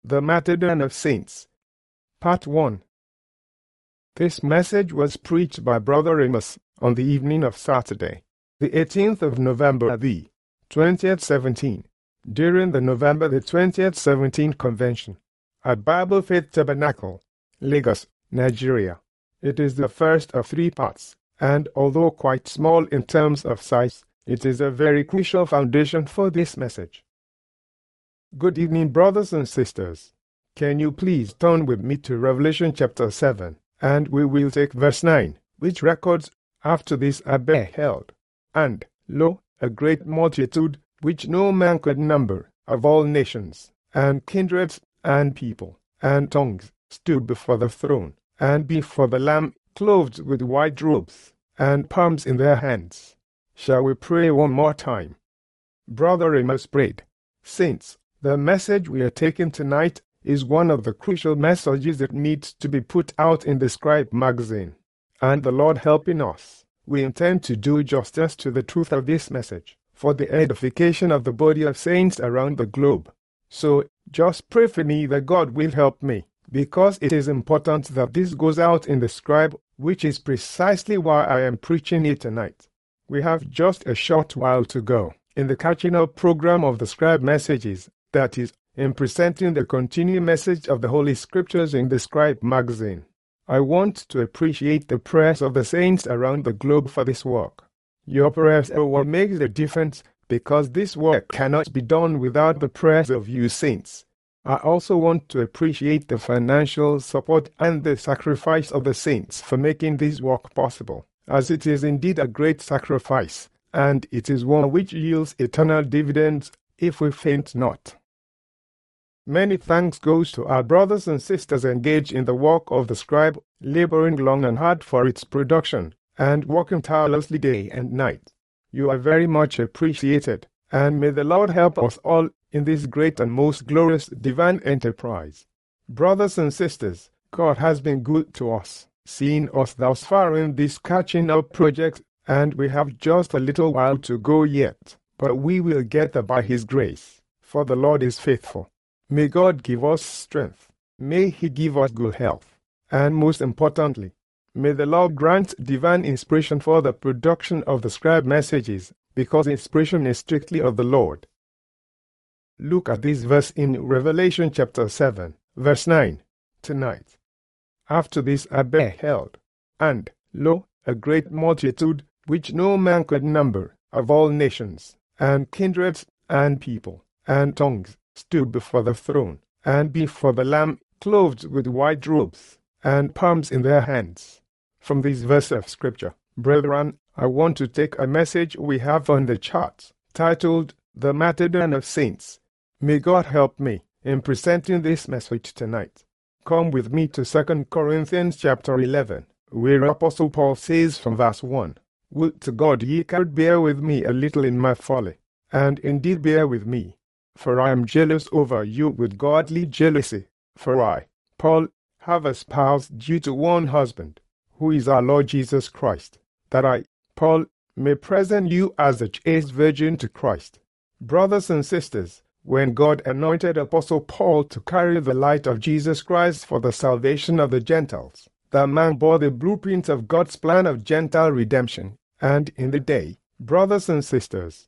The Martyrdom of Saints. Part 1. This message was preached by Brother Amos on the evening of Saturday, the 18th of November, the 2017, during the November the 20th 17 convention at Bible Faith Tabernacle, Lagos, Nigeria. It is the first of 3 parts, and although quite small in terms of size, it is a very crucial foundation for this message. Good evening, brothers and sisters. Can you please turn with me to Revelation chapter 7, and we will take verse 9, which records, "After this I beheld, and, lo, a great multitude, which no man could number, of all nations, and kindreds, and people, and tongues, stood before the throne, and before the Lamb, clothed with white robes, and palms in their hands." Shall we pray one more time? Brother Amos prayed. Saints, the message we are taking tonight is one of the crucial messages that needs to be put out in the Scribe magazine. And the Lord helping us, we intend to do justice to the truth of this message, for the edification of the body of saints around the globe. So, just pray for me that God will help me, because it is important that this goes out in the Scribe, which is precisely why I am preaching it tonight. We have just a short while to go in the catching up program of the Scribe messages, that is, in presenting the continuing message of the Holy Scriptures in the Scribe magazine. I want to appreciate the prayers of the saints around the globe for this work. Your prayers are what makes the difference, because this work cannot be done without the prayers of you saints. I also want to appreciate the financial support and the sacrifice of the saints for making this work possible, as it is indeed a great sacrifice, and it is one which yields eternal dividends if we faint not. Many thanks goes to our brothers and sisters engaged in the work of the Scribe, laboring long and hard for its production, and working tirelessly day and night. You are very much appreciated, and may the Lord help us all in this great and most glorious divine enterprise. Brothers and sisters, God has been good to us, seeing us thus far in this catching up project, and we have just a little while to go yet, but we will get there by His grace, for the Lord is faithful. May God give us strength. May He give us good health. And most importantly, may the Lord grant divine inspiration for the production of the Scribe messages, because inspiration is strictly of the Lord. Look at this verse in Revelation chapter 7, verse 9, tonight. "After this I beheld, and, lo, a great multitude, which no man could number, of all nations, and kindreds, and people, and tongues, stood before the throne, and before the Lamb, clothed with white robes, and palms in their hands." From this verse of Scripture, brethren, I want to take a message we have on the chart, titled, "The Martyrdom of Saints." May God help me in presenting this message tonight. Come with me to 2 Corinthians chapter 11, where Apostle Paul says from verse 1, "Would to God ye could bear with me a little in my folly, and indeed bear with me. For I am jealous over you with godly jealousy. For I, Paul, have a spouse due to one husband, who is our Lord Jesus Christ, that I, Paul, may present you as a chaste virgin to Christ." Brothers and sisters, when God anointed Apostle Paul to carry the light of Jesus Christ for the salvation of the Gentiles, that man bore the blueprint of God's plan of Gentile redemption, and in the day, brothers and sisters,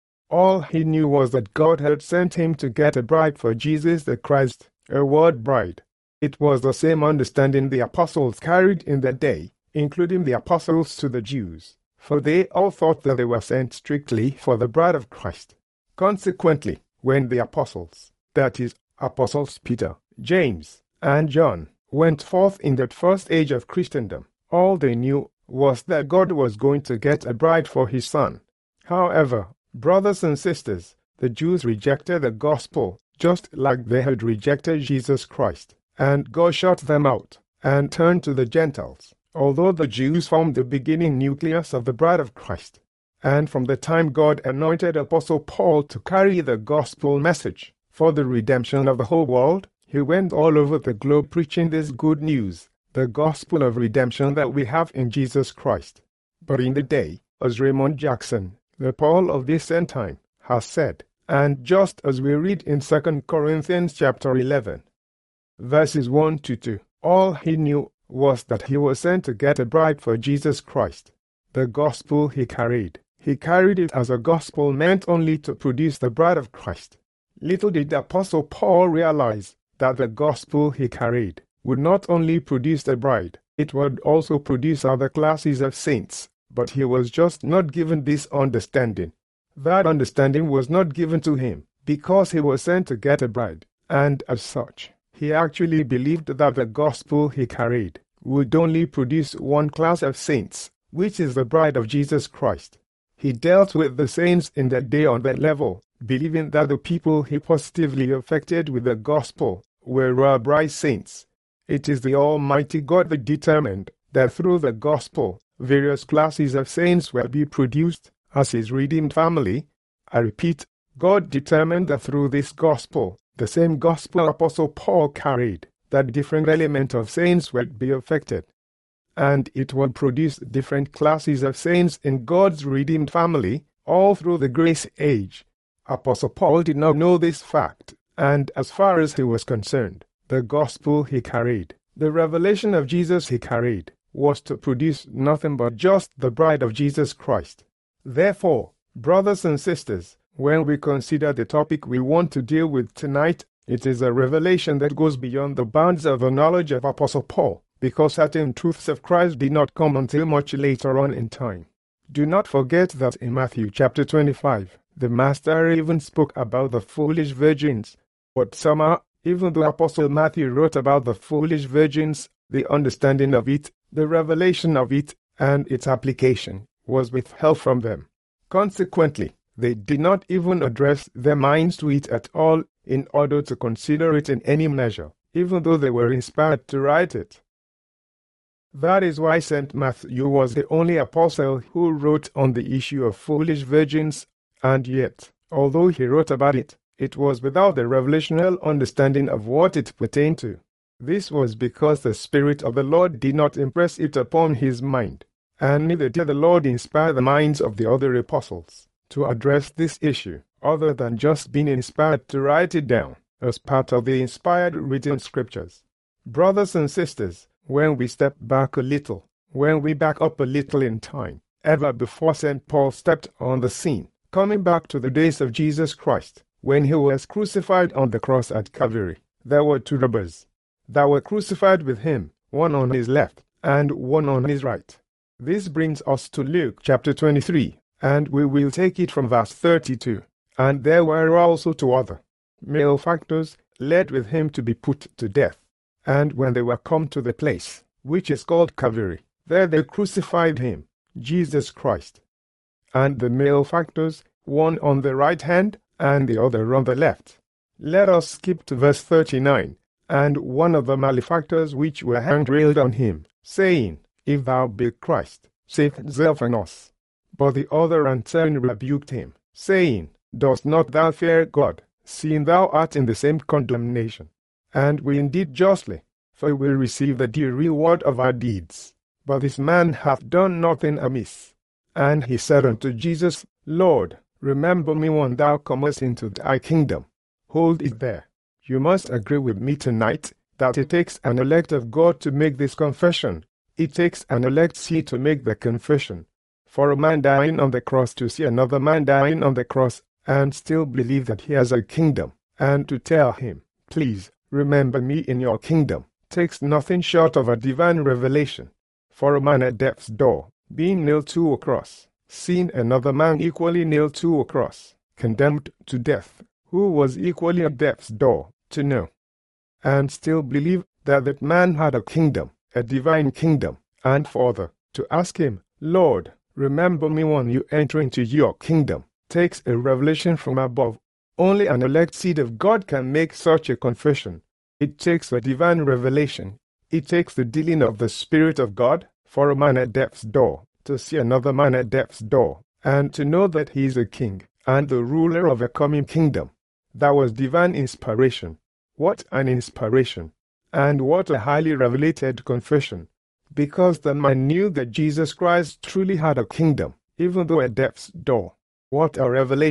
all he knew was that God had sent him to get a bride for Jesus the Christ, a word bride. It was the same understanding the apostles carried in that day, including the apostles to the Jews, for they all thought that they were sent strictly for the bride of Christ. Consequently, when the apostles, that is, Apostles Peter, James, and John, went forth in that first age of Christendom, all they knew was that God was going to get a bride for His Son. However, brothers and sisters, the Jews rejected the gospel just like they had rejected Jesus Christ, and God shut them out and turned to the Gentiles, although the Jews formed the beginning nucleus of the bride of Christ. And from the time God anointed Apostle Paul to carry the gospel message for the redemption of the whole world, he went all over the globe preaching this good news, the gospel of redemption that we have in Jesus Christ. But in the day, as Raymond Jackson, the Paul of this end time, has said, And just as we read in 2 Corinthians chapter 11, verses 1 to 2, all he knew was that he was sent to get a bride for Jesus Christ. The gospel he carried it as a gospel meant only to produce the bride of Christ. Little did the Apostle Paul realize that the gospel he carried would not only produce the bride, it would also produce other classes of saints, but he was just not given this understanding. That understanding was not given to him because he was sent to get a bride, and as such, he actually believed that the gospel he carried would only produce one class of saints, which is the bride of Jesus Christ. He dealt with the saints in that day on that level, believing that the people he positively affected with the gospel were rabbi saints. It is the Almighty God that determined that through the gospel, various classes of saints will be produced as his redeemed family. I repeat, God determined that through this gospel, the same gospel Apostle Paul carried, that different elements of saints will be affected. And it will produce different classes of saints in God's redeemed family, all through the grace age. Apostle Paul did not know this fact, and as far as he was concerned, the gospel he carried, the revelation of Jesus he carried, was to produce nothing but just the bride of Jesus Christ. Therefore, brothers and sisters, when we consider the topic we want to deal with tonight, it is a revelation that goes beyond the bounds of the knowledge of Apostle Paul, because certain truths of Christ did not come until much later on in time. Do not forget that in Matthew chapter 25, the Master even spoke about the foolish virgins. But somehow, even though Apostle Matthew wrote about the foolish virgins, the understanding of it, the revelation of it, and its application was withheld from them. Consequently, they did not even address their minds to it at all in order to consider it in any measure, even though they were inspired to write it. That is why St. Matthew was the only apostle who wrote on the issue of foolish virgins, and yet, although he wrote about it, it was without the revelational understanding of what it pertained to. This was because the Spirit of the Lord did not impress it upon his mind, and neither did the Lord inspire the minds of the other apostles to address this issue, other than just being inspired to write it down as part of the inspired written scriptures. Brothers and sisters, when we step back a little, when we back up a little in time, ever before St. Paul stepped on the scene, coming back to the days of Jesus Christ, when he was crucified on the cross at Calvary, there were two robbers that were crucified with him, one on his left and one on his right. This brings us to Luke chapter 23, and we will take it from verse 32. And there were also two other malefactors led with him to be put to death. And when they were come to the place, which is called Calvary, there they crucified him, Jesus Christ. And the malefactors, one on the right hand, and the other on the left. Let us skip to verse 39. And one of the malefactors which were hanged railed on him, saying, If thou be Christ, save thyself and us. But the other answering rebuked him, saying, Dost not thou fear God, seeing thou art in the same condemnation? And we indeed justly, for we will receive the due reward of our deeds. But this man hath done nothing amiss. And he said unto Jesus, Lord, remember me when thou comest into thy kingdom. Hold it there. You must agree with me tonight that it takes an elect of God to make this confession. It takes an elect seed to make the confession. For a man dying on the cross to see another man dying on the cross and still believe that he has a kingdom, and to tell him, please, remember me in your kingdom, takes nothing short of a divine revelation. For a man at death's door, being nailed to a cross, seeing another man equally nailed to a cross, condemned to death, who was equally at death's door, to know, and still believe that that man had a kingdom, a divine kingdom, and further, to ask him, Lord, remember me when you enter into your kingdom, takes a revelation from above. Only an elect seed of God can make such a confession. It takes a divine revelation. It takes the dealing of the Spirit of God for a man at death's door, to see another man at death's door, and to know that he is a king, and the ruler of a coming kingdom. That was divine inspiration. What an inspiration! And what a highly revelated confession! Because the man knew that Jesus Christ truly had a kingdom, even though at death's door. What a revelation!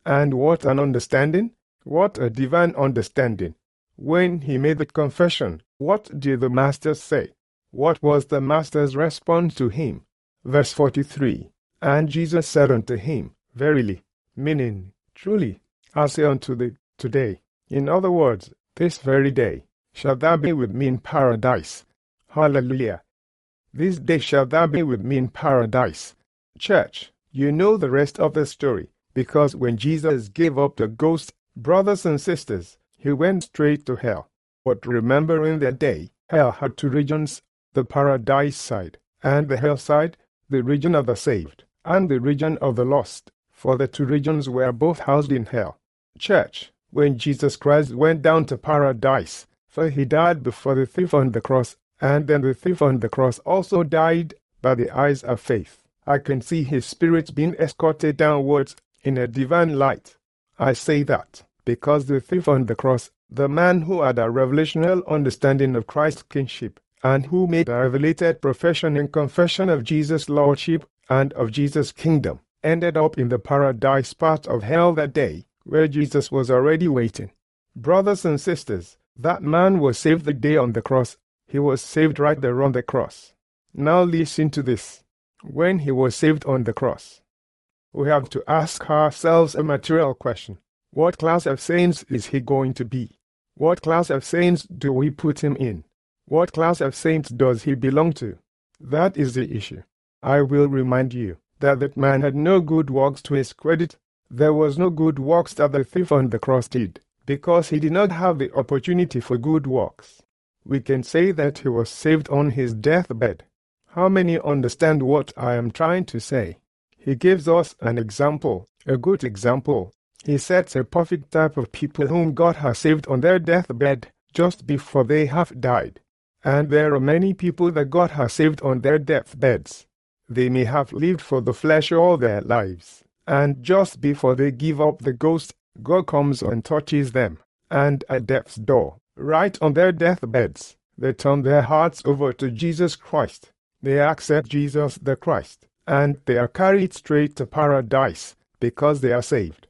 And what an understanding! What a divine understanding! When he made the confession, what did the Master say? What was the Master's response to him? Verse 43, And Jesus said unto him, Verily, meaning, truly, I say unto thee, today, in other words, this very day, shalt thou be with me in paradise. Hallelujah. This day shalt thou be with me in paradise. Church, you know the rest of the story, because when Jesus gave up the ghost, brothers and sisters, he went straight to hell. But remember, in that day, hell had two regions, the paradise side, and the hell side, the region of the saved, and the region of the lost, for the two regions were both housed in hell. Church, when Jesus Christ went down to paradise, for he died before the thief on the cross, and then the thief on the cross also died by the eyes of faith. I can see his spirit being escorted downwards in a divine light. I say that because the thief on the cross, the man who had a revelational understanding of Christ's kingship, and who made a revelated profession and confession of Jesus' lordship and of Jesus' kingdom, ended up in the paradise part of hell that day, where Jesus was already waiting. Brothers and sisters, that man was saved the day on the cross. He was saved right there on the cross. Now listen to this. When he was saved on the cross, we have to ask ourselves a material question. What class of saints is he going to be? What class of saints do we put him in? What class of saints does he belong to? That is the issue. I will remind you that man had no good works to his credit. There was no good works that the thief on the cross did, because he did not have the opportunity for good works. We can say that he was saved on his deathbed. How many understand what I am trying to say? He gives us an example, a good example. He sets a perfect type of people whom God has saved on their deathbed just before they have died. And there are many people that God has saved on their deathbeds. They may have lived for the flesh all their lives, and just before they give up the ghost, God comes and touches them, and at death's door, right on their deathbeds, they turn their hearts over to Jesus Christ. They accept Jesus the Christ, and they are carried straight to paradise because they are saved.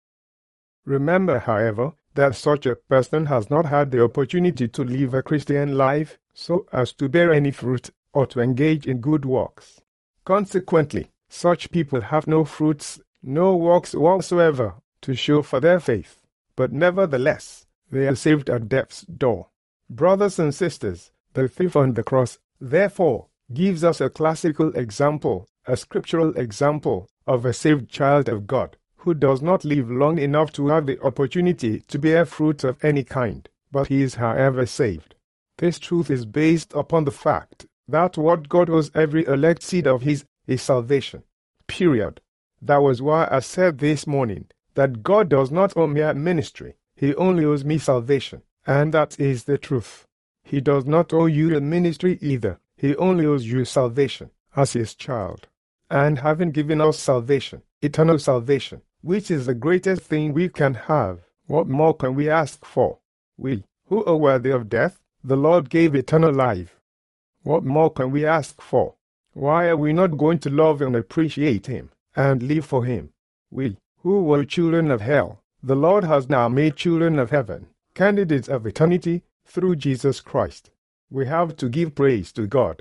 Remember, however, that such a person has not had the opportunity to live a Christian life so as to bear any fruit or to engage in good works. Consequently, such people have no fruits, no works whatsoever to show for their faith, but nevertheless, they are saved at death's door. Brothers and sisters, the thief on the cross, therefore, gives us a classical example, a scriptural example of a saved child of God, who does not live long enough to have the opportunity to bear fruit of any kind, but he is however saved. This truth is based upon the fact that what God owes every elect seed of his is salvation. Period. That was why I said this morning that God does not owe me a ministry, he only owes me salvation, and that is the truth. He does not owe you a ministry either, he only owes you salvation as his child. And having given us salvation, eternal salvation, which is the greatest thing we can have, what more can we ask for? We, who are worthy of death, the Lord gave eternal life. What more can we ask for? Why are we not going to love and appreciate him and live for him? We, who were children of hell, the Lord has now made children of heaven, candidates of eternity through Jesus Christ. We have to give praise to God.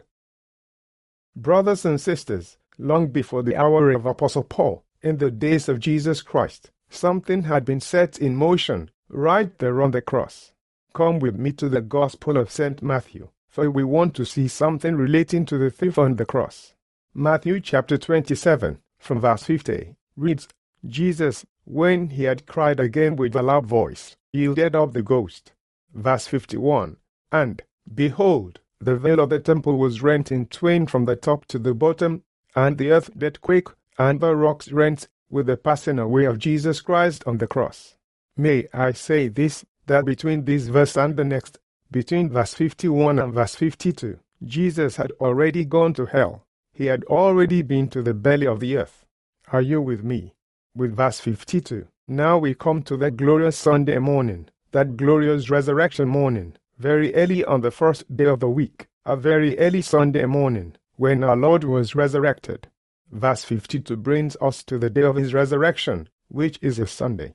Brothers and sisters, long before the hour of Apostle Paul, in the days of Jesus Christ, something had been set in motion right there on the cross. Come with me to the Gospel of St. Matthew, for we want to see something relating to the thief on the cross. Matthew chapter 27, from verse 50, reads, Jesus, when he had cried again with a loud voice, yielded up the ghost. Verse 51, and, behold, the veil of the temple was rent in twain from the top to the bottom, and the earth did quake, and the rocks rent with the passing away of Jesus Christ on the cross. May I say this, that between this verse and the next, between verse 51 and verse 52, Jesus had already gone to hell. He had already been to the belly of the earth. Are you with me? With verse 52, now we come to that glorious Sunday morning, that glorious resurrection morning, very early on the first day of the week, a very early Sunday morning, when our Lord was resurrected. Verse 52 brings us to the day of his resurrection, which is a Sunday.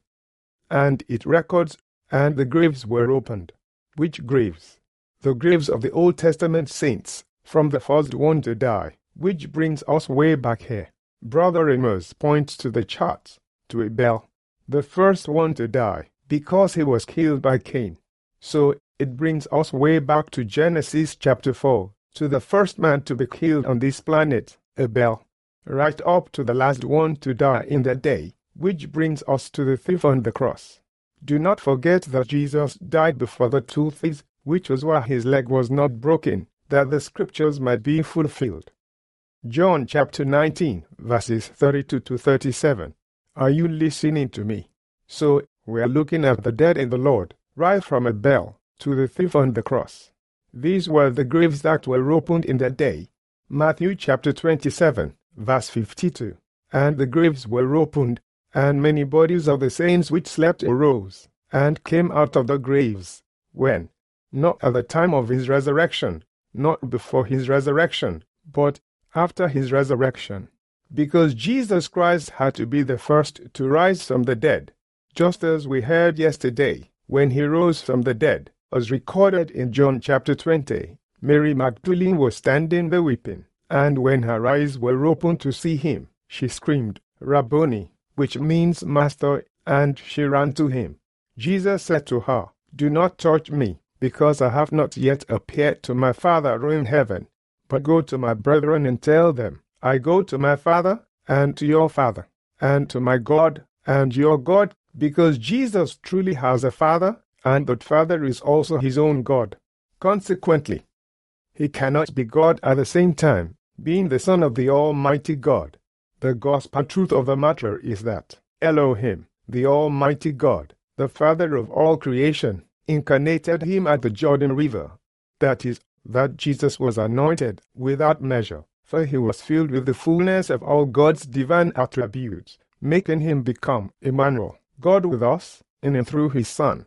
And it records, and the graves were opened. Which graves? The graves of the Old Testament saints, from the first one to die, which brings us way back here. Brother Amos points to the chart, to Abel, the first one to die, because he was killed by Cain. So it brings us way back to Genesis chapter 4, to the first man to be killed on this planet, Abel, right up to the last one to die in that day, which brings us to the thief on the cross. Do not forget that Jesus died before the two thieves, which was why his leg was not broken, that the scriptures might be fulfilled. John chapter 19, verses 32 to 37. Are you listening to me? So, we are looking at the dead in the Lord, right from Abel to the thief on the cross. These were the graves that were opened in that day. Matthew chapter 27, verse 52. And the graves were opened, and many bodies of the saints which slept arose, and came out of the graves. When? Not at the time of his resurrection, not before his resurrection, but after his resurrection. Because Jesus Christ had to be the first to rise from the dead, just as we heard yesterday, when he rose from the dead, as recorded in John chapter 20. Mary Magdalene was standing there weeping, and when her eyes were opened to see him, she screamed, Rabboni, which means Master, and she ran to him. Jesus said to her, Do not touch me, because I have not yet appeared to my Father in heaven. But go to my brethren and tell them, I go to my Father, and to your Father, and to my God, and your God, because Jesus truly has a Father, and that Father is also his own God. Consequently, he cannot be God at the same time, being the Son of the Almighty God. The gospel truth of the matter is that Elohim, the Almighty God, the Father of all creation, incarnated him at the Jordan River. That is, that Jesus was anointed without measure, for he was filled with the fullness of all God's divine attributes, making him become Emmanuel, God with us, in and through his Son.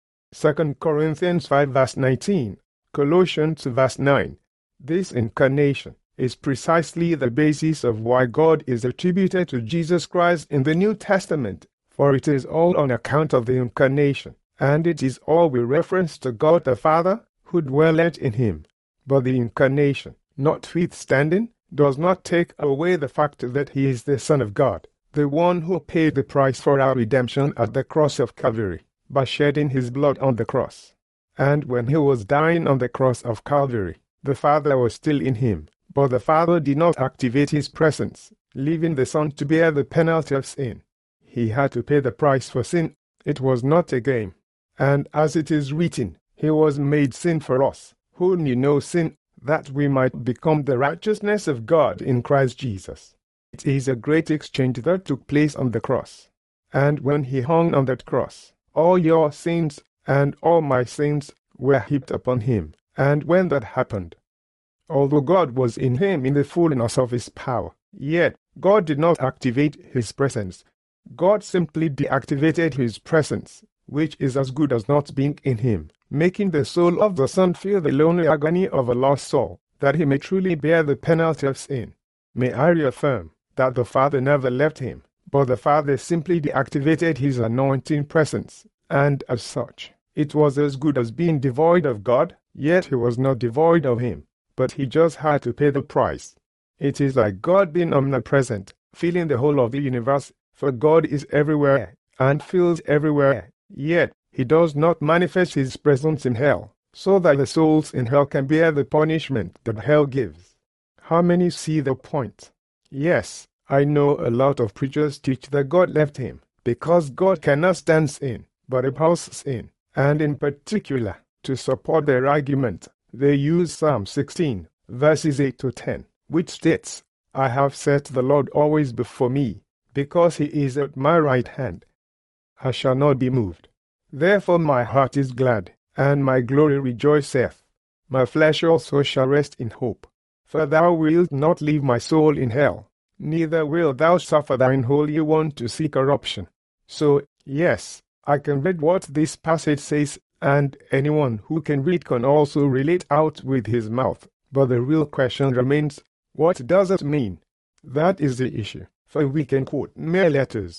2 Corinthians 5 verse 19, Colossians verse 9. This incarnation is precisely the basis of why God is attributed to Jesus Christ in the New Testament, for it is all on account of the incarnation, and it is all with reference to God the Father, who dwelleth in him. But the incarnation, notwithstanding, does not take away the fact that he is the Son of God, the one who paid the price for our redemption at the cross of Calvary, by shedding his blood on the cross. And when he was dying on the cross of Calvary, the Father was still in him, but the Father did not activate his presence, leaving the Son to bear the penalty of sin. He had to pay the price for sin. It was not a game. And as it is written, he was made sin for us, who knew no sin, that we might become the righteousness of God in Christ Jesus. It is a great exchange that took place on the cross. And when he hung on that cross, all your sins and all my sins were heaped upon him. And when that happened, although God was in him in the fullness of his power, yet God did not activate his presence. God simply deactivated his presence, which is as good as not being in him, making the soul of the Son feel the lonely agony of a lost soul, that he may truly bear the penalty of sin. May I reaffirm that the Father never left him, but the Father simply deactivated his anointing presence, and as such, it was as good as being devoid of God, yet he was not devoid of him, but he just had to pay the price. It is like God being omnipresent, filling the whole of the universe, for God is everywhere, and fills everywhere, yet he does not manifest his presence in hell, so that the souls in hell can bear the punishment that hell gives. How many see the point? Yes, I know a lot of preachers teach that God left him, because God cannot stand sin, but opposes sin, and in particular, to support their argument, they use Psalm 16, verses 8 to 10, which states, I have set the Lord always before me, because he is at my right hand. I shall not be moved. Therefore my heart is glad, and my glory rejoiceth. My flesh also shall rest in hope. For thou wilt not leave my soul in hell, neither wilt thou suffer thine Holy One to see corruption. So, yes, I can read what this passage says, and anyone who can read can also relate out with his mouth. But the real question remains, what does it mean? That is the issue, for we can quote mere letters.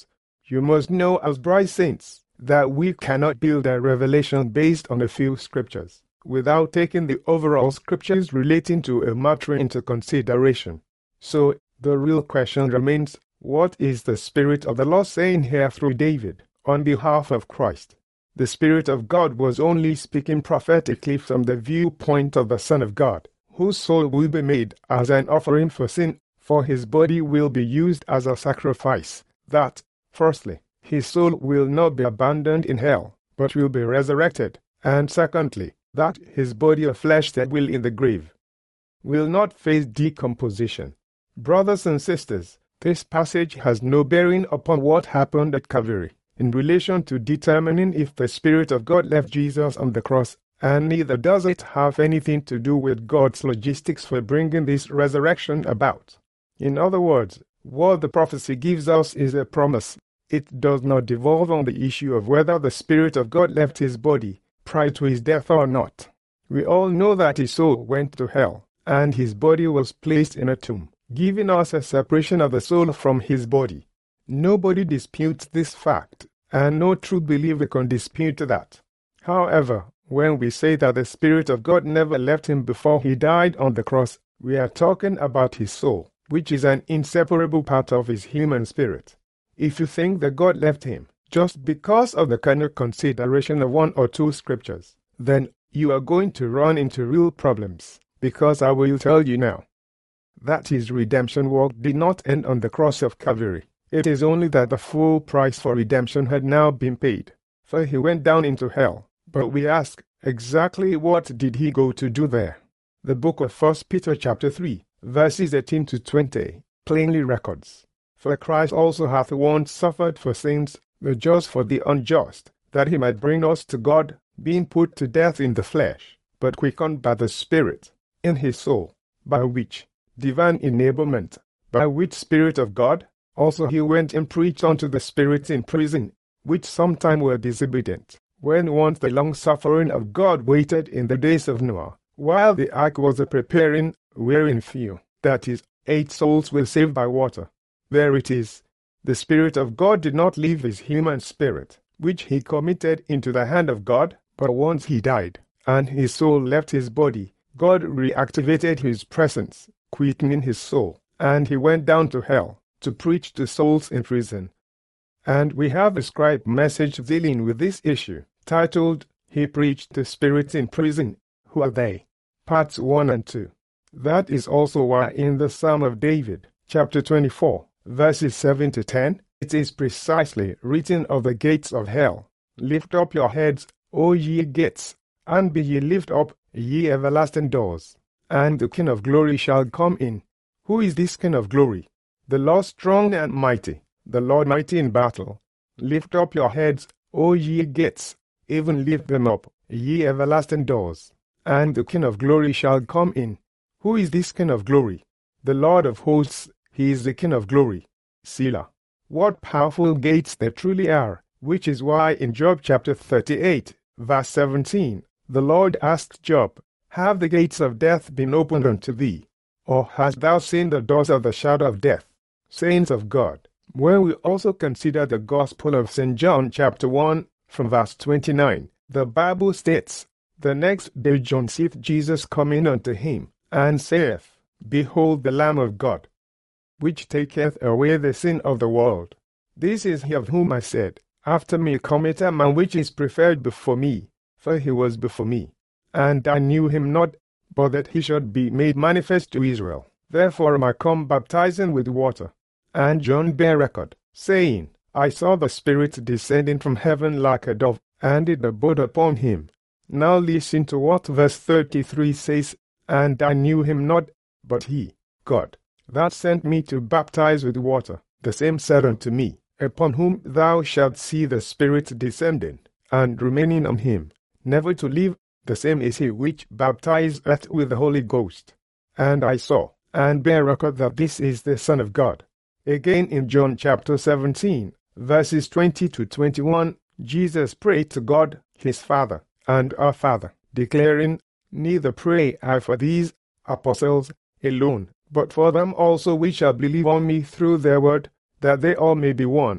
You must know, as bright saints, that we cannot build a revelation based on a few scriptures without taking the overall scriptures relating to a matter into consideration. So, the real question remains, what is the Spirit of the Lord saying here through David, on behalf of Christ? The Spirit of God was only speaking prophetically from the viewpoint of the Son of God, whose soul will be made as an offering for sin, for his body will be used as a sacrifice, that, firstly, his soul will not be abandoned in hell, but will be resurrected, and secondly, that his body of flesh that will in the grave will not face decomposition. Brothers and sisters, this passage has no bearing upon what happened at Calvary in relation to determining if the Spirit of God left Jesus on the cross, and neither does it have anything to do with God's logistics for bringing this resurrection about. In other words, what the prophecy gives us is a promise. It does not devolve on the issue of whether the Spirit of God left his body prior to his death or not. We all know that his soul went to hell, and his body was placed in a tomb, giving us a separation of the soul from his body. Nobody disputes this fact, and no true believer can dispute that. However, when we say that the Spirit of God never left him before he died on the cross, we are talking about his soul, which is an inseparable part of his human spirit. If you think that God left him just because of the kind of consideration of one or two scriptures, then you are going to run into real problems, because I will tell you now that his redemption work did not end on the cross of Calvary. It is only that the full price for redemption had now been paid, for he went down into hell. But we ask, exactly what did he go to do there? The book of 1 Peter chapter 3, verses 18 to 20, plainly records, "For Christ also hath once suffered for sins, the just for the unjust, that he might bring us to God, being put to death in the flesh, but quickened by the Spirit, in his soul, by which divine enablement, by which Spirit of God, also he went and preached unto the spirits in prison, which sometime were disobedient, when once the long-suffering of God waited in the days of Noah, while the ark was a-preparing, wherein few, that is, 8 souls were saved by water. There it is. The Spirit of God did not leave his human spirit, which he committed into the hand of God, but once he died, and his soul left his body, God reactivated his presence, quickening his soul, and he went down to hell to preach to souls in prison. And we have a scribe message dealing with this issue, titled, "He Preached to Spirits in Prison." Who are they? Parts 1 and 2. That is also why in the Psalm of David, chapter 24, verses 7 to 10, it is precisely written of the gates of hell, "Lift up your heads, O ye gates, and be ye lift up, ye everlasting doors, and the King of glory shall come in." Who is this King of glory? The Lord strong and mighty, the Lord mighty in battle. "Lift up your heads, O ye gates, even lift them up, ye everlasting doors, and the King of glory shall come in." Who is this King of glory? The Lord of hosts, he is the King of glory. Selah. What powerful gates there truly are, which is why in Job chapter 38, verse 17, the Lord asked Job, "Have the gates of death been opened unto thee? Or hast thou seen the doors of the shadow of death?" Saints of God, when we also consider the Gospel of St. John chapter 1, from verse 29, the Bible states, "The next day John seeth Jesus coming unto him, and saith, Behold the Lamb of God, which taketh away the sin of the world. This is he of whom I said, After me cometh a man which is preferred before me, for he was before me. And I knew him not, but that he should be made manifest to Israel. Therefore am I come baptizing with water." And John bare record, saying, "I saw the Spirit descending from heaven like a dove, and it abode upon him." Now listen to what verse 33 says, "And I knew him not, but he, God, that sent me to baptize with water, the same said unto me, Upon whom thou shalt see the Spirit descending, and remaining on him, never to leave, the same is he which baptizeth with the Holy Ghost. And I saw, and bear record that this is the Son of God." Again in John chapter 17, verses 20 to 21, Jesus prayed to God, his Father, and our Father, declaring, "Neither pray I for these apostles alone, but for them also which shall believe on me through their word, that they all may be one,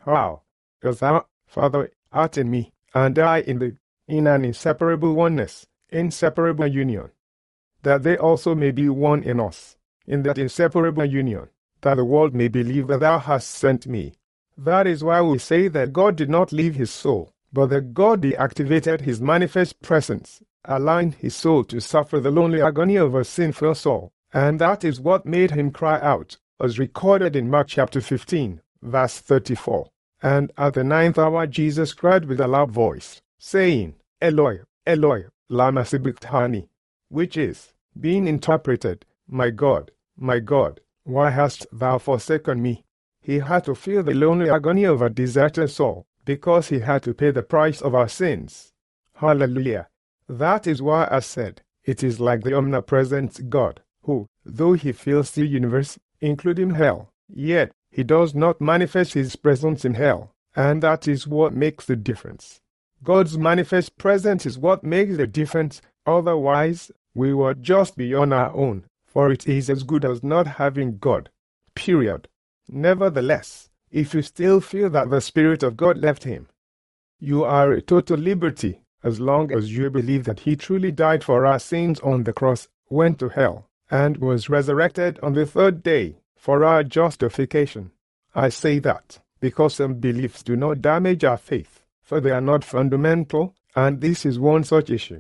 How? As thou, Father, art in me, and I in thee, in an inseparable oneness, inseparable union, that they also may be one in us, in that inseparable union, that the world may believe that thou hast sent me. That is why we say that God did not leave his soul, but that God deactivated his manifest presence, allowing his soul to suffer the lonely agony of a sinful soul, and that is what made him cry out, as recorded in Mark chapter 15, verse 34. And at the 9th hour Jesus cried with a loud voice, saying, Eloi, Eloi, lama sabachthani, which is, being interpreted, my God, why hast thou forsaken me? He had to feel the lonely agony of a deserted soul, because he had to pay the price of our sins. Hallelujah. That is why I said, it is like the omnipresent God, who, though he fills the universe, including hell, yet he does not manifest his presence in hell, and that is what makes the difference. God's manifest presence is what makes the difference, otherwise we would just be on our own, for it is as good as not having God. Period. Nevertheless, if you still feel that the Spirit of God left him, you are at total liberty, as long as you believe that he truly died for our sins on the cross, went to hell, and was resurrected on the third day for our justification. I say that because some beliefs do not damage our faith, for they are not fundamental, and this is one such issue.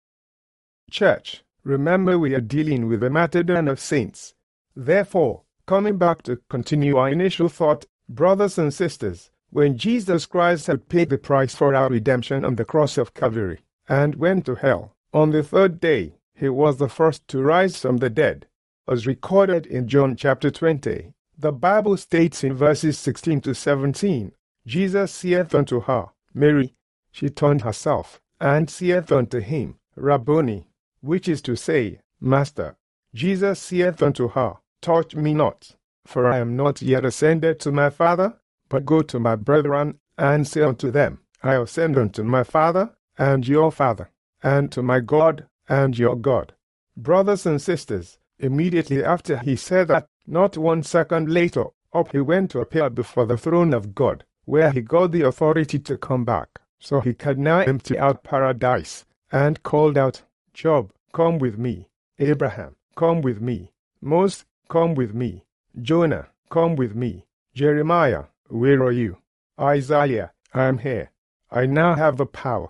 Church, remember we are dealing with the martyrdom of saints. Therefore, coming back to continue our initial thought, brothers and sisters, when Jesus Christ had paid the price for our redemption on the cross of Calvary, and went to hell, on the third day, he was the first to rise from the dead. As recorded in John chapter 20, the Bible states in verses 16 to 17, Jesus saith unto her, Mary. She turned herself, and saith unto him, Rabboni, which is to say, Master. Jesus saith unto her, Touch me not, for I am not yet ascended to my Father, but go to my brethren, and say unto them, I ascend unto my Father, and your Father, and to my God, and your God. Brothers and sisters, immediately after he said that, not 1 second later, up he went to appear before the throne of God, where he got the authority to come back, so he could now empty out paradise, and called out, Job, come with me. Abraham, come with me. Moses, come with me. Jonah, come with me. Jeremiah, where are you? Isaiah, I am here. I now have the power.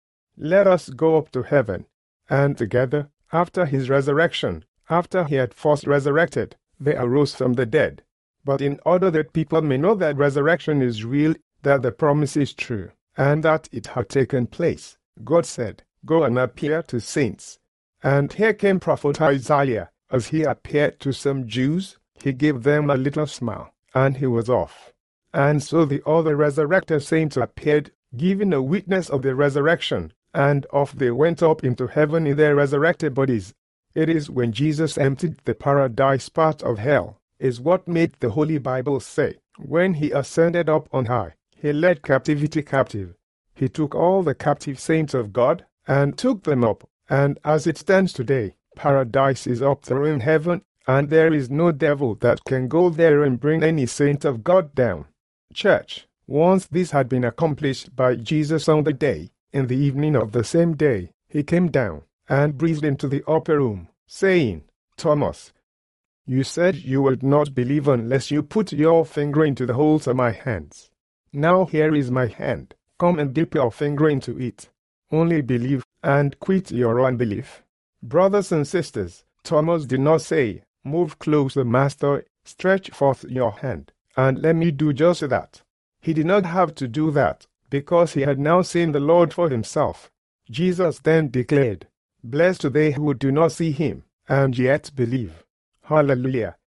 Let us go up to heaven. And together, after his resurrection, after he had first resurrected, they arose from the dead. But in order that people may know that resurrection is real, that the promise is true, and that it had taken place, God said, Go and appear to saints. And here came prophet Isaiah. As he appeared to some Jews, he gave them a little smile, and he was off. And so the other resurrected saints appeared, giving a witness of the resurrection, and off they went up into heaven in their resurrected bodies. It is when Jesus emptied the paradise part of hell, is what made the Holy Bible say, when he ascended up on high, he led captivity captive. He took all the captive saints of God, and took them up, and as it stands today, paradise is up there in heaven, and there is no devil that can go there and bring any saint of God down. Church, once this had been accomplished by Jesus on the day, in the evening of the same day, he came down, and breathed into the upper room, saying, Thomas, you said you would not believe unless you put your finger into the holes of my hands. Now here is my hand. Come and dip your finger into it. Only believe, and quit your unbelief. Brothers and sisters, Thomas did not say, Move closer, Master, stretch forth your hand, and let me do just that. He did not have to do that, because he had now seen the Lord for himself. Jesus then declared, Blessed are they who do not see him, and yet believe. Hallelujah.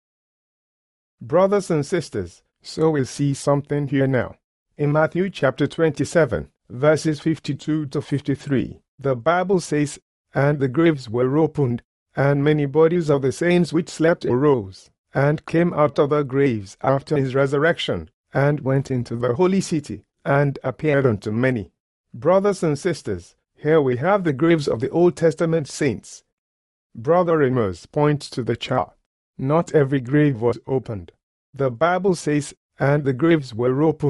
Brothers and sisters, so we'll see something here now. In Matthew chapter 27, verses 52 to 53, the Bible says, And the graves were opened, and many bodies of the saints which slept arose, and came out of the graves after his resurrection, and went into the holy city, and appeared unto many. Brothers and sisters, here we have the graves of the Old Testament saints. Brother Amos points to the chart. Not every grave was opened. The Bible says, And the graves were opened,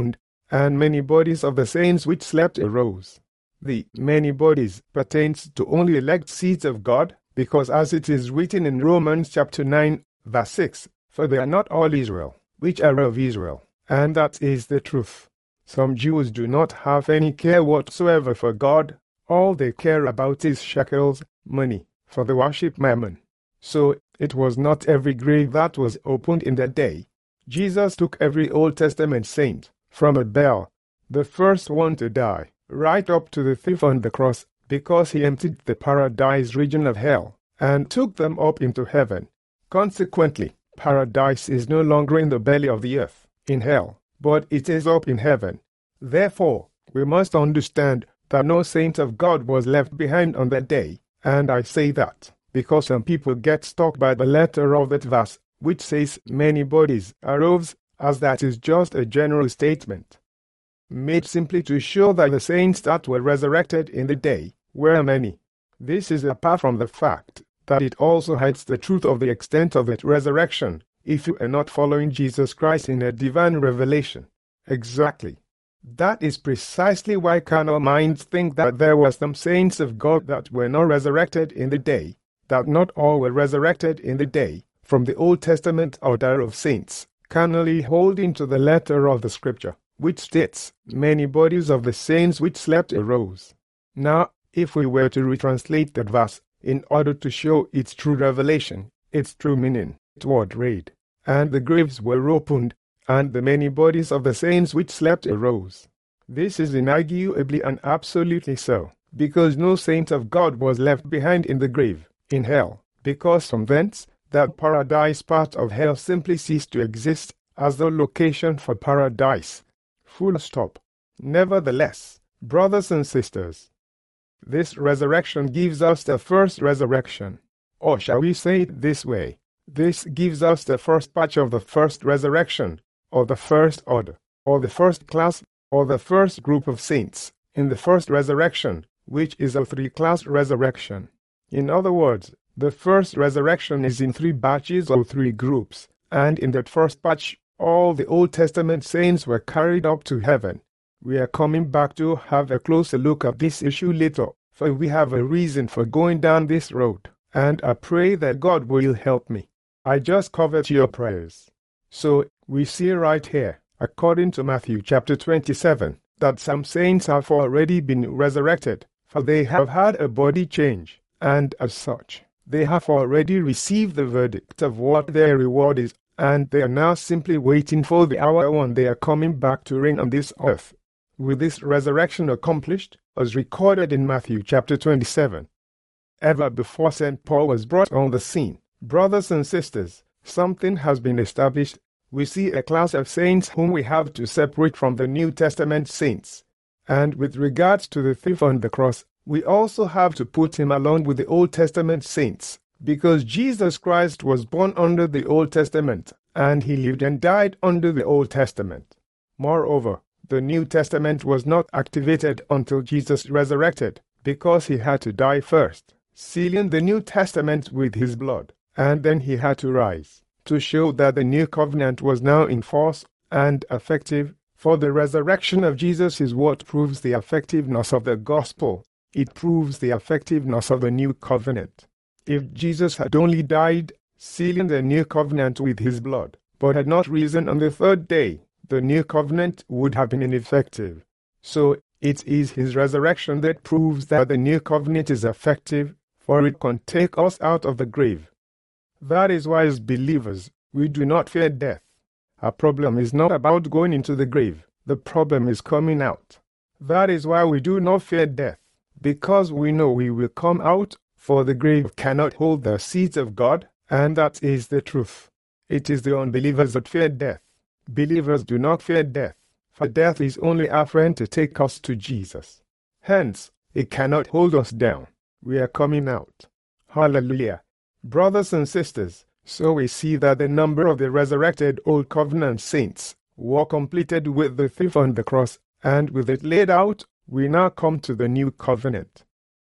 and many bodies of the saints which slept arose. The many bodies pertains to only elect seeds of God, because as it is written in Romans chapter 9, verse 6, for they are not all Israel, which are of Israel, and that is the truth. Some Jews do not have any care whatsoever for God. All they care about is shekels, money, for they worship Mammon. So it was not every grave that was opened in that day. Jesus took every Old Testament saint, from Abel, the first one to die, right up to the thief on the cross, because he emptied the paradise region of hell, and took them up into heaven. Consequently, paradise is no longer in the belly of the earth, in hell, but it is up in heaven. Therefore, we must understand that no saint of God was left behind on that day, and I say that because some people get stuck by the letter of that verse, which says many bodies arose, as that is just a general statement, made simply to show that the saints that were resurrected in the day were many. This is apart from the fact that it also hides the truth of the extent of that resurrection, if you are not following Jesus Christ in a divine revelation. Exactly. That is precisely why carnal minds think that there were some saints of God that were not resurrected in the day, that not all were resurrected in the day, from the Old Testament order of saints, carnally holding to the letter of the Scripture, which states, many bodies of the saints which slept arose. Now, if we were to retranslate that verse, in order to show its true revelation, its true meaning, it would read, and the graves were opened, and the many bodies of the saints which slept arose. This is inarguably and absolutely so, because no saint of God was left behind in the grave, in hell, because from thence, that paradise part of hell simply ceased to exist as the location for paradise. Full stop. Nevertheless, brothers and sisters, this resurrection gives us the first resurrection. Or shall we say it this way? This gives us the first batch of the first resurrection, or the first order, or the first class, or the first group of saints, in the first resurrection, which is a three-class resurrection. In other words, the first resurrection is in three batches or three groups, and in that first batch, all the Old Testament saints were carried up to heaven. We are coming back to have a closer look at this issue later, for we have a reason for going down this road, and I pray that God will help me. I just covered your prayers. So, we see right here, according to Matthew chapter 27, that some saints have already been resurrected, for they have had a body change, and as such, they have already received the verdict of what their reward is, and they are now simply waiting for the hour when they are coming back to reign on this earth. With this resurrection accomplished, as recorded in Matthew chapter 27, ever before St. Paul was brought on the scene, brothers and sisters, something has been established. We see a class of saints whom we have to separate from the New Testament saints. And with regards to the thief on the cross, we also have to put him along with the Old Testament saints, because Jesus Christ was born under the Old Testament, and he lived and died under the Old Testament. Moreover, the New Testament was not activated until Jesus resurrected, because he had to die first, sealing the New Testament with his blood, and then he had to rise, to show that the New Covenant was now in force and effective, for the resurrection of Jesus is what proves the effectiveness of the gospel. It proves the effectiveness of the New Covenant. If Jesus had only died, sealing the New Covenant with his blood, but had not risen on the third day, the New Covenant would have been ineffective. So, it is his resurrection that proves that the New Covenant is effective, for it can take us out of the grave. That is why as believers, we do not fear death. Our problem is not about going into the grave. The problem is coming out. That is why we do not fear death, because we know we will come out, for the grave cannot hold the seeds of God, and that is the truth. It is the unbelievers that fear death. Believers do not fear death, for death is only our friend to take us to Jesus. Hence, it cannot hold us down. We are coming out. Hallelujah. Brothers and sisters, so we see that the number of the resurrected Old Covenant saints were completed with the thief on the cross, and with it laid out, we now come to the New Covenant.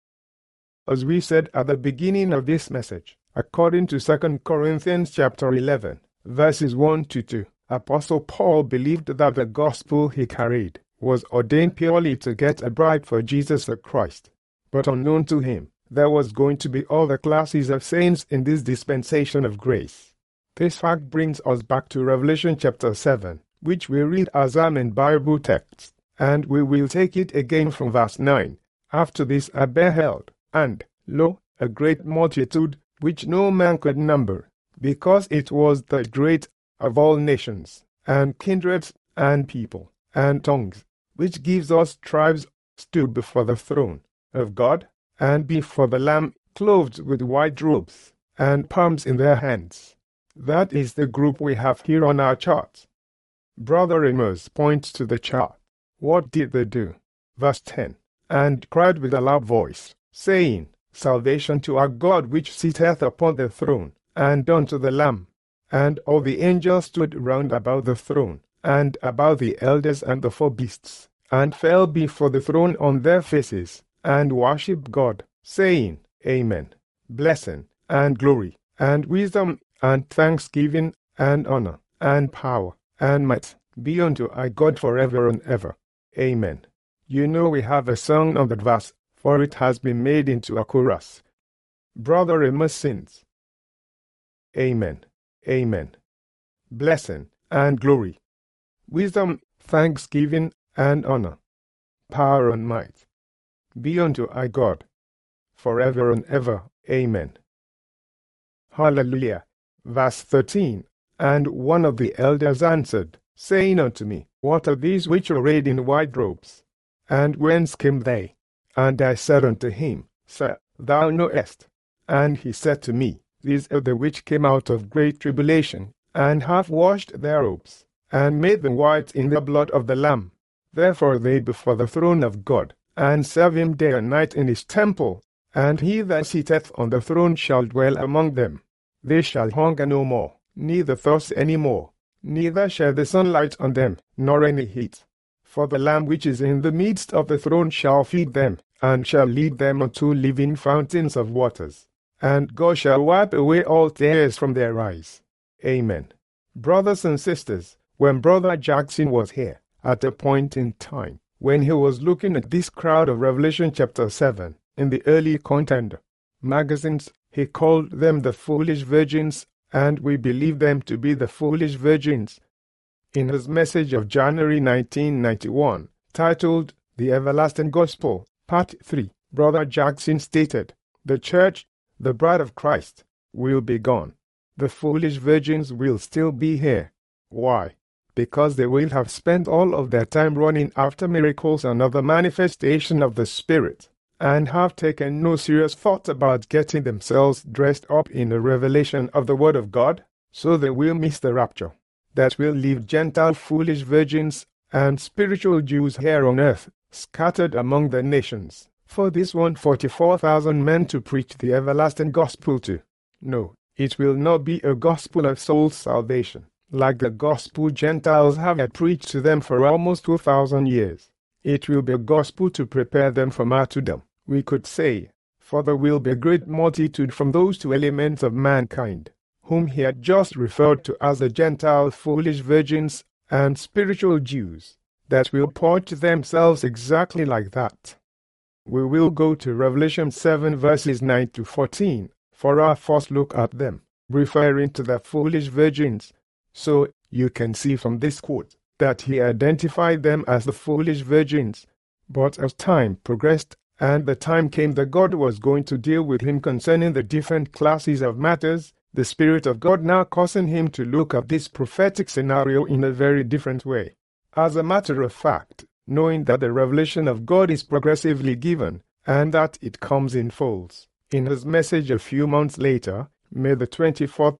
As we said at the beginning of this message, according to 2 Corinthians chapter 11, verses 1 to 2, Apostle Paul believed that the gospel he carried was ordained purely to get a bride for Jesus the Christ. But unknown to him, there was going to be all the classes of saints in this dispensation of grace. This fact brings us back to Revelation chapter 7, which we read as our main Bible text, and we will take it again from verse 9. After this I beheld, and, lo, a great multitude, which no man could number, because it was the great of all nations, and kindreds, and people, and tongues, which gives us tribes, stood before the throne of God, and before the Lamb, clothed with white robes, and palms in their hands. That is the group we have here on our chart. Brother Amos points to the chart. What did they do? Verse 10. And cried with a loud voice, saying, Salvation to our God which sitteth upon the throne, and unto the Lamb. And all the angels stood round about the throne, and about the elders and the four beasts, and fell before the throne on their faces, and worshipped God, saying, Amen. Blessing, and glory, and wisdom, and thanksgiving, and honor, and power, and might, be unto our God forever and ever. Amen. You know we have a song on that verse, for it has been made into a chorus. Brother Amos sings. Amen. Amen. Blessing, and glory, wisdom, thanksgiving, and honor, power and might, be unto our God, forever and ever. Amen. Hallelujah. Verse 13. And one of the elders answered, saying unto me, What are these which are arrayed in white robes? And whence came they? And I said unto him, Sir, thou knowest. And he said to me, These are the which came out of great tribulation, and have washed their robes, and made them white in the blood of the Lamb. Therefore they before the throne of God, and serve him day and night in his temple, and he that sitteth on the throne shall dwell among them. They shall hunger no more, neither thirst any more, neither shall the sun light on them, nor any heat. For the Lamb which is in the midst of the throne shall feed them, and shall lead them unto living fountains of waters. And God shall wipe away all tears from their eyes. Amen. Brothers and sisters, when Brother Jackson was here, at a point in time, when he was looking at this crowd of Revelation chapter 7, in the early Contender magazines, he called them the foolish virgins, and we believe them to be the foolish virgins. In his message of January 1991, titled The Everlasting Gospel, Part 3, Brother Jackson stated, The church, the bride of Christ, will be gone. The foolish virgins will still be here. Why? Because they will have spent all of their time running after miracles and other manifestation of the Spirit, and have taken no serious thought about getting themselves dressed up in the revelation of the Word of God, so they will miss the rapture. That will leave Gentile foolish virgins and spiritual Jews here on earth, scattered among the nations, for this 144,000 men to preach the everlasting gospel to. No, it will not be a gospel of soul salvation, like the gospel Gentiles have had preached to them for almost 2,000 years. It will be a gospel to prepare them for martyrdom, we could say, for there will be a great multitude from those two elements of mankind, whom he had just referred to as the Gentile foolish virgins and spiritual Jews, that will portray themselves exactly like that. We will go to Revelation 7 verses 9 to 14 for our first look at them, referring to the foolish virgins. So, you can see from this quote that he identified them as the foolish virgins. But as time progressed, and the time came that God was going to deal with him concerning the different classes of matters, the Spirit of God now causing him to look at this prophetic scenario in a very different way. As a matter of fact, knowing that the revelation of God is progressively given, and that it comes in folds. In his message a few months later, May the 24th,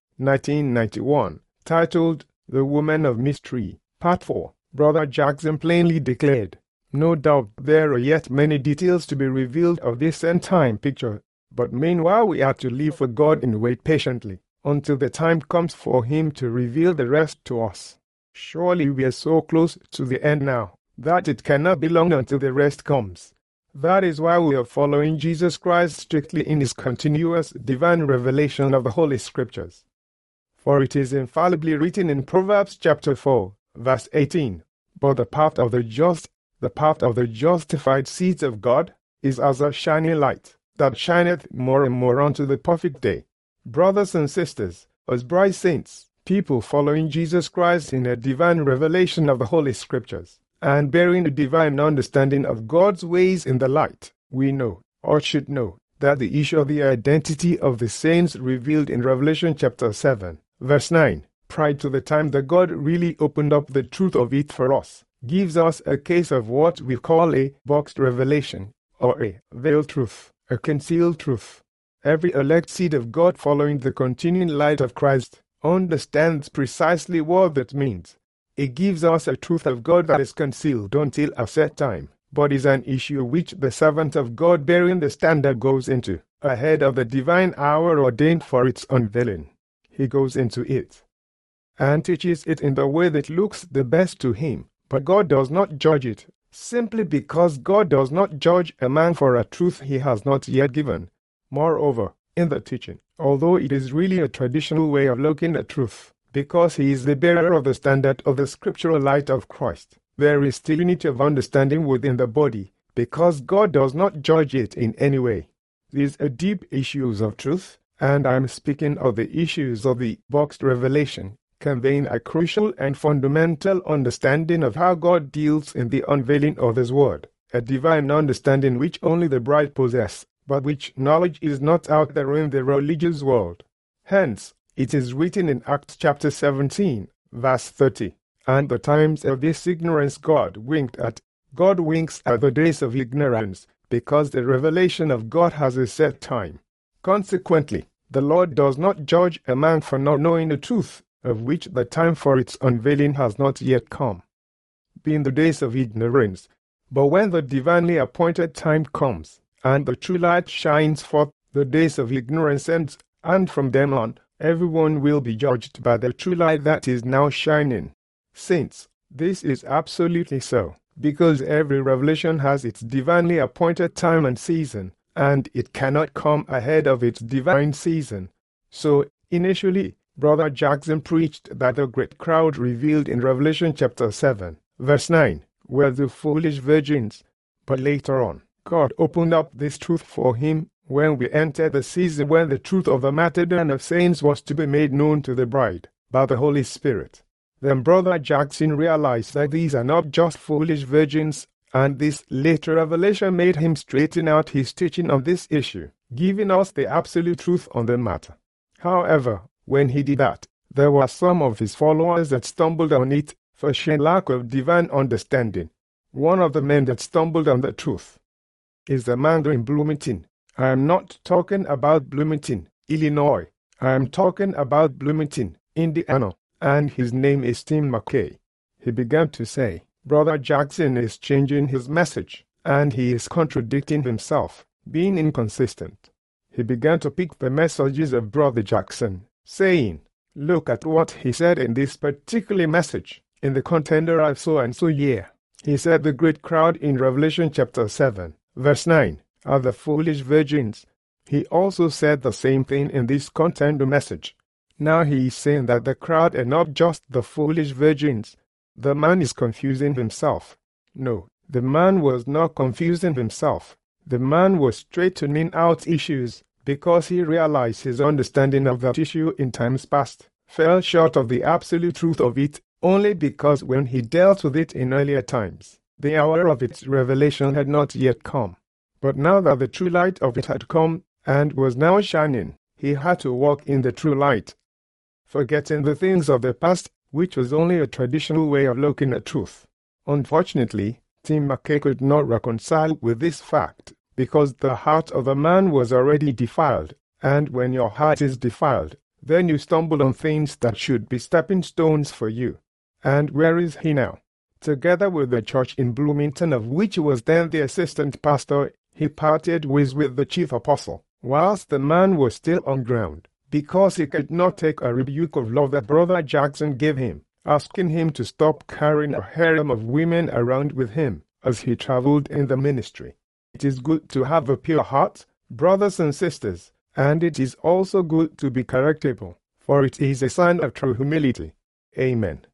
1991, titled The Woman of Mystery, Part 4, Brother Jackson plainly declared, No doubt there are yet many details to be revealed of this end-time picture, but meanwhile we are to live for God and wait patiently, until the time comes for him to reveal the rest to us. Surely we are so close to the end now, that it cannot be long until the rest comes. That is why we are following Jesus Christ strictly in his continuous divine revelation of the Holy Scriptures. For it is infallibly written in Proverbs chapter 4, verse 18, "But the path of the just, the path of the justified seeds of God, is as a shining light, that shineth more and more unto the perfect day." Brothers and sisters, as bright saints, people following Jesus Christ in a divine revelation of the Holy Scriptures, and bearing a divine understanding of God's ways in the light, we know, or should know, that the issue of the identity of the saints revealed in Revelation chapter 7, verse 9, prior to the time that God really opened up the truth of it for us, gives us a case of what we call a boxed revelation, or a veiled truth, a concealed truth. Every elect seed of God following the continuing light of Christ understands precisely what that means. It gives us a truth of God that is concealed until a set time, but is an issue which the servant of God bearing the standard goes into, ahead of the divine hour ordained for its unveiling. He goes into it and teaches it in the way that looks the best to him, but God does not judge it, simply because God does not judge a man for a truth he has not yet given. Moreover, in the teaching, although it is really a traditional way of looking at truth, because he is the bearer of the standard of the scriptural light of Christ, there is still unity of understanding within the body, because God does not judge it in any way. These are deep issues of truth, and I am speaking of the issues of the boxed revelation, conveying a crucial and fundamental understanding of how God deals in the unveiling of His Word, a divine understanding which only the bride possess, but which knowledge is not out there in the religious world. Hence, it is written in Acts chapter 17, verse 30, "And the times of this ignorance God winks at the days of ignorance, because the revelation of God has a set time." Consequently, the Lord does not judge a man for not knowing the truth, of which the time for its unveiling has not yet come, being the days of ignorance. But when the divinely appointed time comes, and the true light shines forth, the days of ignorance ends, and from then on, everyone will be judged by the true light that is now shining. Saints, this is absolutely so, because every revelation has its divinely appointed time and season, and it cannot come ahead of its divine season. So, initially, Brother Jackson preached that the great crowd revealed in Revelation chapter 7, verse 9, were the foolish virgins. But later on, God opened up this truth for him when we entered the season when the truth of the martyrdom of saints was to be made known to the bride by the Holy Spirit. Then Brother Jackson realized that these are not just foolish virgins, and this later revelation made him straighten out his teaching on this issue, giving us the absolute truth on the matter. However, when he did that, there were some of his followers that stumbled on it for sheer lack of divine understanding. One of the men that stumbled on the truth is the man in Bloomington. I am not talking about Bloomington, Illinois. I am talking about Bloomington, Indiana, and his name is Tim McKay. He began to say, Brother Jackson is changing his message, and he is contradicting himself, being inconsistent. He began to pick the messages of Brother Jackson, saying, look at what he said in this particular message, in the contender of so and so year. He said the great crowd in Revelation chapter 7, verse 9, are the foolish virgins. He also said the same thing in this contender message. Now he is saying that the crowd are not just the foolish virgins. The man is confusing himself. No, the man was not confusing himself. The man was straightening out issues, because he realized his understanding of that issue in times past fell short of the absolute truth of it, only because when he dealt with it in earlier times, the hour of its revelation had not yet come. But now that the true light of it had come, and was now shining, he had to walk in the true light, forgetting the things of the past, which was only a traditional way of looking at truth. Unfortunately, Tim McKay could not reconcile with this fact, because the heart of a man was already defiled, and when your heart is defiled, then you stumble on things that should be stepping stones for you. And where is he now? Together with the church in Bloomington, of which he was then the assistant pastor, he parted ways with the chief apostle, whilst the man was still on ground, because he could not take a rebuke of love that Brother Jackson gave him, asking him to stop carrying a harem of women around with him as he traveled in the ministry. It is good to have a pure heart, brothers and sisters, and it is also good to be correctable, for it is a sign of true humility. Amen.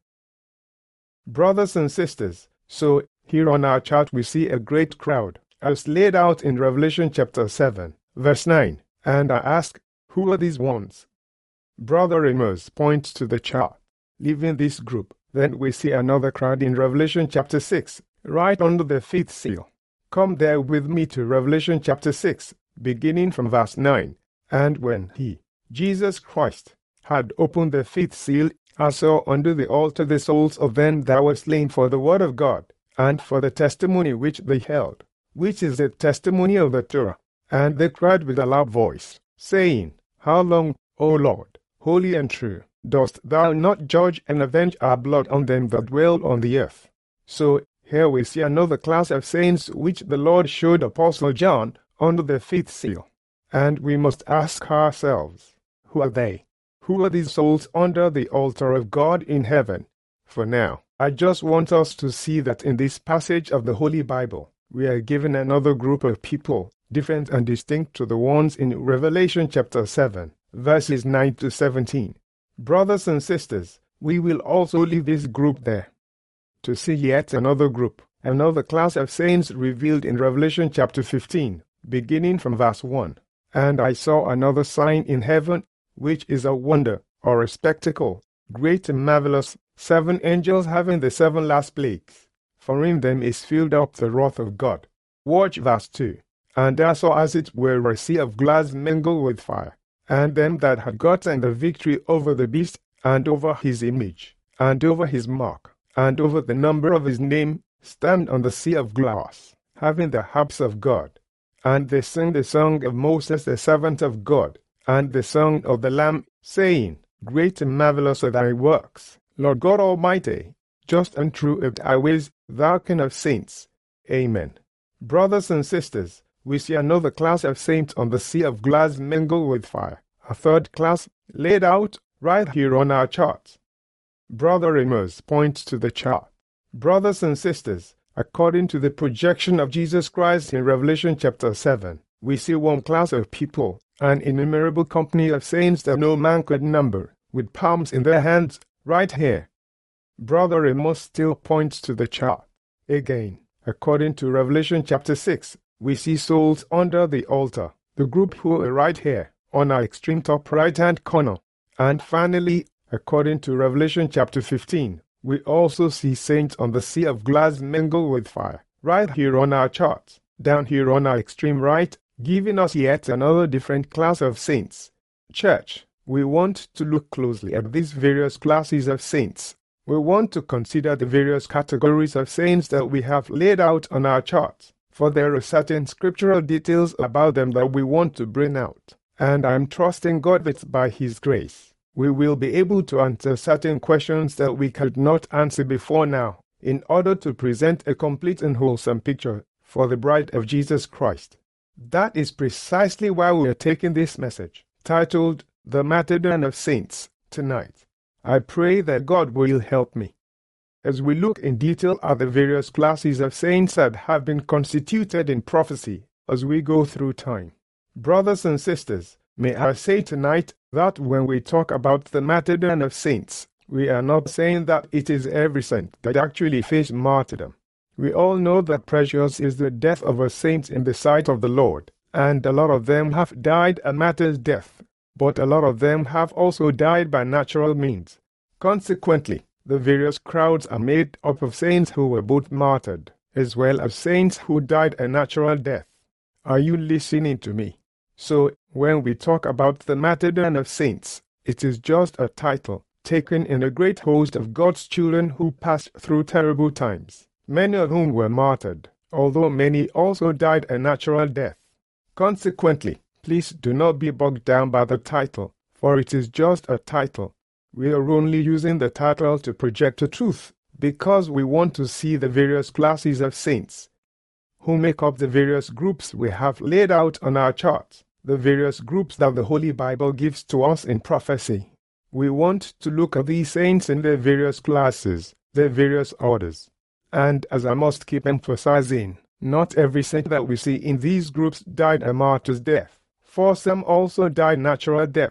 Brothers and sisters, so here on our chart we see a great crowd, as laid out in Revelation chapter 7, verse 9, and I ask, who are these ones? Brother Amos points to the chart. Leaving this group, then we see another crowd in Revelation chapter 6, right under the fifth seal. Come there with me to Revelation chapter 6, beginning from verse 9. And when he, Jesus Christ, had opened the fifth seal, I saw under the altar the souls of them that were slain for the word of God, and for the testimony which they held, which is the testimony of the Torah. And they cried with a loud voice, saying, How long, O Lord, holy and true, dost thou not judge and avenge our blood on them that dwell on the earth? So here we see another class of saints which the Lord showed Apostle John under the fifth seal. And we must ask ourselves, who are they? Who are these souls under the altar of God in heaven? For now, I just want us to see that in this passage of the Holy Bible, we are given another group of people, different and distinct to the ones in Revelation chapter 7, verses 9 to 17. Brothers and sisters, we will also leave this group there, to see yet another group, another class of saints revealed in Revelation chapter 15, beginning from verse 1. And I saw another sign in heaven, which is a wonder, or a spectacle, great and marvelous, 7 angels having the 7 last plagues, for in them is filled up the wrath of God. Watch verse 2. And I saw as it were a sea of glass mingled with fire, and them that had gotten the victory over the beast, and over his image, and over his mark, and over the number of his name, stand on the sea of glass, having the harps of God. And they sing the song of Moses the servant of God, and the song of the Lamb, saying, Great and marvelous are thy works, Lord God Almighty, just and true are thy ways, thou King of saints. Amen. Brothers and sisters, we see another class of saints on the sea of glass mingled with fire, a third class laid out right here on our chart. Brother Amos points to the chart. Brothers and sisters, according to the projection of Jesus Christ in Revelation chapter 7, we see one class of people, an innumerable company of saints that no man could number, with palms in their hands, right here. Brother Amos still points to the chart. Again, according to Revelation chapter 6, we see souls under the altar, the group who are right here, on our extreme top right-hand corner. And finally, according to Revelation chapter 15, we also see saints on the sea of glass mingled with fire, right here on our chart, down here on our extreme right, giving us yet another different class of saints. Church, we want to look closely at these various classes of saints. We want to consider the various categories of saints that we have laid out on our chart, for there are certain scriptural details about them that we want to bring out. And I'm trusting God that by His grace, we will be able to answer certain questions that we could not answer before now, in order to present a complete and wholesome picture for the bride of Jesus Christ. That is precisely why we are taking this message, titled The Martyrdom of Saints, tonight. I pray that God will help me as we look in detail at the various classes of saints that have been constituted in prophecy as we go through time. Brothers and sisters, may I say tonight that when we talk about the martyrdom of saints, we are not saying that it is every saint that actually faced martyrdom. We all know that precious is the death of a saint in the sight of the Lord, and a lot of them have died a martyr's death, but a lot of them have also died by natural means. Consequently, the various crowds are made up of saints who were both martyred, as well as saints who died a natural death. Are you listening to me? So, when we talk about the martyrdom of saints, it is just a title taken in a great host of God's children who passed through terrible times, many of whom were martyred, although many also died a natural death. Consequently, please do not be bogged down by the title, for it is just a title. We are only using the title to project a truth, because we want to see the various classes of saints who make up the various groups we have laid out on our chart, the various groups that the Holy Bible gives to us in prophecy. We want to look at these saints in their various classes, their various orders. And as I must keep emphasizing, not every saint that we see in these groups died a martyr's death, for some also died natural deaths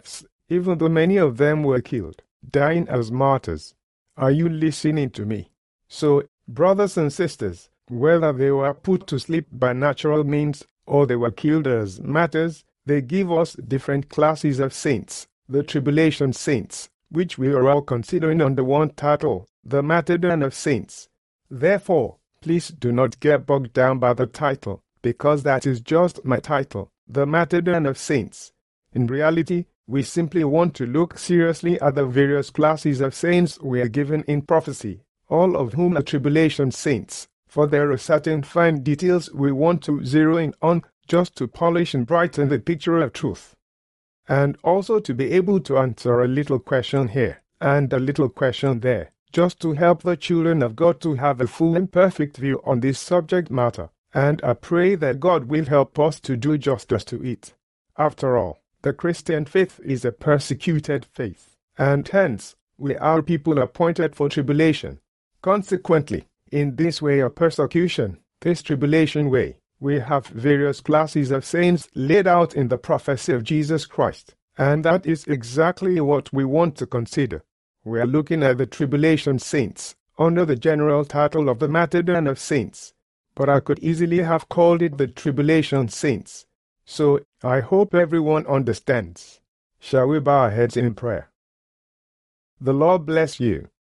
even though many of them were killed, dying as martyrs. Are you listening to me? So, brothers and sisters, whether they were put to sleep by natural means or they were killed as martyrs, they give us different classes of saints, the tribulation saints, which we are all considering under one title, the martyrdom of saints. Therefore, please do not get bogged down by the title, because that is just my title, the martyrdom of saints. In reality, we simply want to look seriously at the various classes of saints we are given in prophecy, all of whom are tribulation saints, for there are certain fine details we want to zero in on, just to polish and brighten the picture of truth. And also to be able to answer a little question here, and a little question there, just to help the children of God to have a full and perfect view on this subject matter, and I pray that God will help us to do justice to it. After all, the Christian faith is a persecuted faith, and hence, we are people appointed for tribulation. Consequently, in this way of persecution, this tribulation way, we have various classes of saints laid out in the prophecy of Jesus Christ, and that is exactly what we want to consider. We are looking at the tribulation saints, under the general title of the martyrdom of saints, but I could easily have called it the tribulation saints. So, I hope everyone understands. Shall we bow our heads in prayer? The Lord bless you.